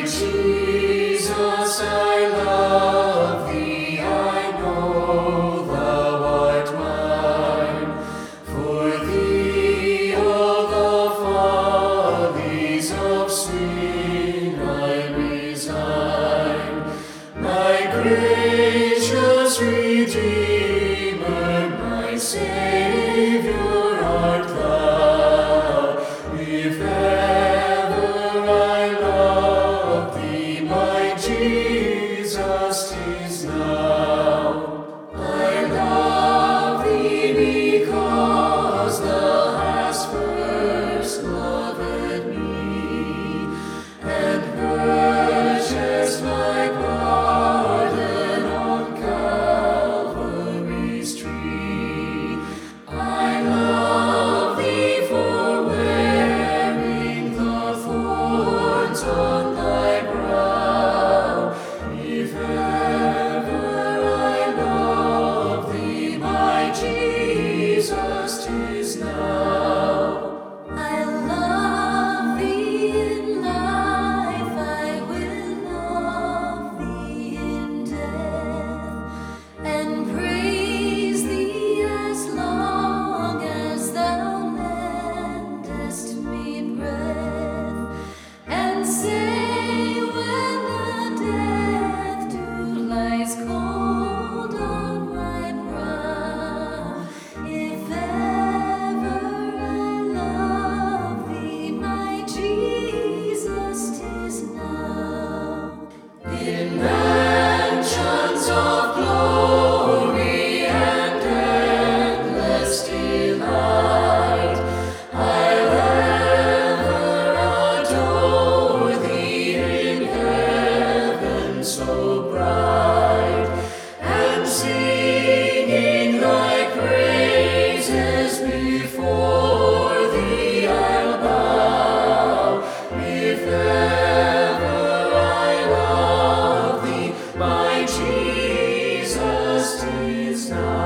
Jesus, I love thee, I know thou art mine. For thee all the follies of sin I resign. My gracious Redeemer, my Savior art thou. If ever I love thee, my Jesus, 'tis now. I love thee because thou hast first loved me, and purchased my pardon on Calvary's tree. I love thee for wearing the thorns on thy brow. If ever I love thee, my Jesus, 'tis now. I love thee in life, I will love thee in death, and praise thee as long as thou lendest me breath, and say when the death dew lies cold on my brow, if ever I love thee, my Jesus, 'tis now. In mansions of glory and endless delight, I'll ever adore thee in heaven so bright, and singing thy praises before thee I'll bow. If ever I love thee, my Jesus, 'tis now.